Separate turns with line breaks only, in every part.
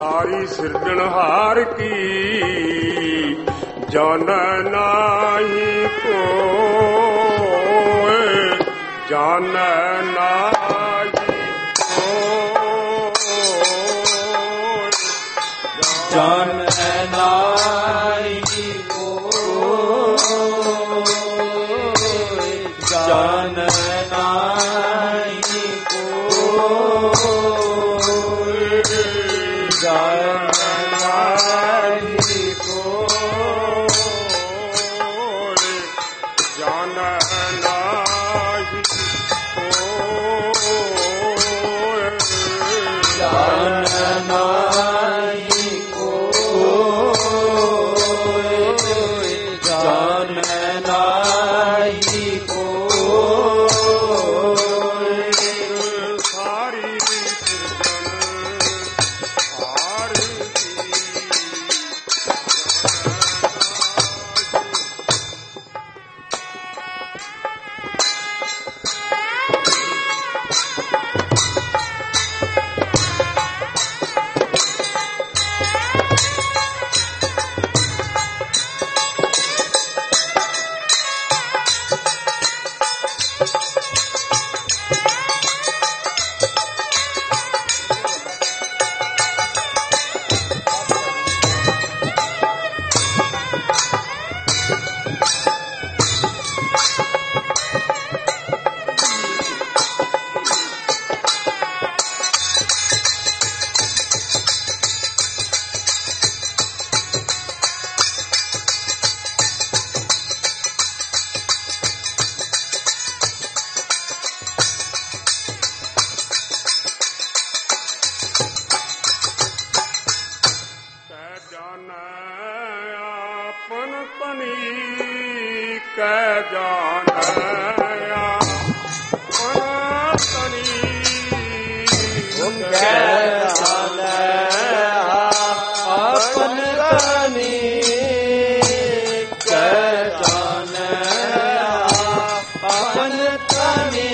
ਸਾਰੀ ਸਿਰਜਣਹਾਰ ਕੀ ਜਾਣ ਨਾਹੀ ਕੋਇ, ਜਾਣ ਨਾਹੀ ਕੋਇ,
ਜਾਣ ਨਾਹੀ ਕੋਇ, ਜਾਣ ਨਾਹੀ ਕੋਇ, ਜਾਣ ਨਾਹੀ
ਕੋਇ, ਜਾਣ ਨਾਹੀ ਕੋਇ,
ਜਾਣ ਨਾਹੀ ਕੋਇ, ਜਾਣ ਨਾਹੀ ਕੋਇ,
ਸਾਰੀ ਸਿਰਜਣਹਾਰ ਕੀ ਕੈ ਜਾਣੈ ਆਪਨ ਤਨੀ, ਕੈ ਜਾਣੈ ਆਪਨ ਤਨੀ,
ਕੈ ਜਾਣੈ ਆਪਨ ਤਨੀ, ਕੈ ਜਾਣੈ ਆਪਨ ਤਨੀ,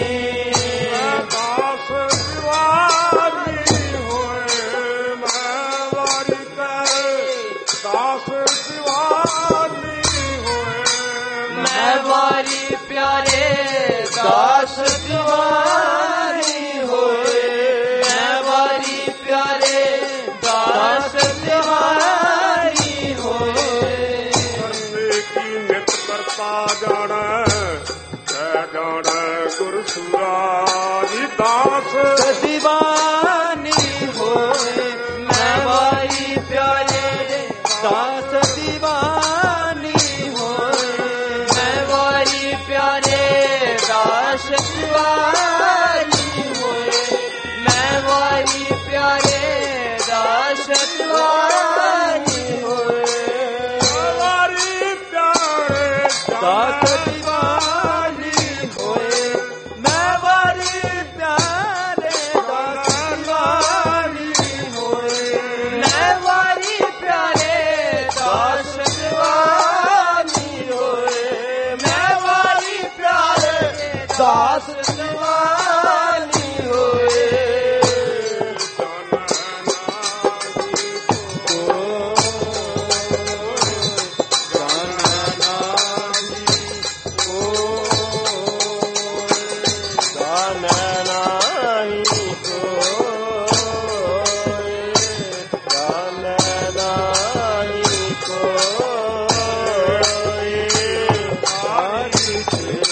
ਦਾਸ ਦੀਵਾਨੀ ਹੋਏ ਮੈਂ ਵਾਰੀ ਕੈ, ਦਾਸ ਦੀਵਾਨੀ ਹੋਏ
ਮੈਂ ਵਾਰੀ ਪਿਆਰੇ ਦਾਸ ਦੀਵਾਨੀ ਹੋਏ, ਮੈਂ ਵਾਰੀ ਪਿਆਰੇ ਦਾਸ ਦੀਵਾਨੀ ਹੋਏ,
ਕਰਨੇ ਕੀ ਨਿਤ ਕਰਤਾ ਜਾਣੈ, ਕੈ ਜਾਣੈ ਗੁਰ ਸੁਰਾਰੀ ਦਾਸ
ਦੀਵਾਨੀ ਹੋਏ, ਮੈਂ ਵਾਰੀ ਪਿਆਰੇ ਦਾਸ ਦੀਵਾਨੀ ਹੋਏ, ਮੈਂ ਵਾਰੀ ਪਿਆਰੇ ਦਾਸ ਦੀਵਾਨੀ ਹੋਏ, ਮੈਂ ਵਾਰੀ ਪਿਆਰੇ ਦਾਸ ਦੀਵਾਨੀ ਹੋਏ,
ਵਾਰੀ ਪਿਆਰੇ
ਦਾਸ ਦੀਵਾਨੀ ਹੋਏ, ਮੈਂ ਵਾਰੀ ਪਿਆਰੇ ਦਾਸ ਦੀਵਾਨੀ ਹੋਏ, ਮੈਂ ਵਾਰੀ ਪਿਆਰੇ ਦਾਸ ਦੀਵਾਨੀ ਹੋਏ, ਮੈਂ ਵਾਰੀ ਪਿਆਰੇ ਦਾਸ ਦੀਵਾਨੀ ਹੋਏ,
Hare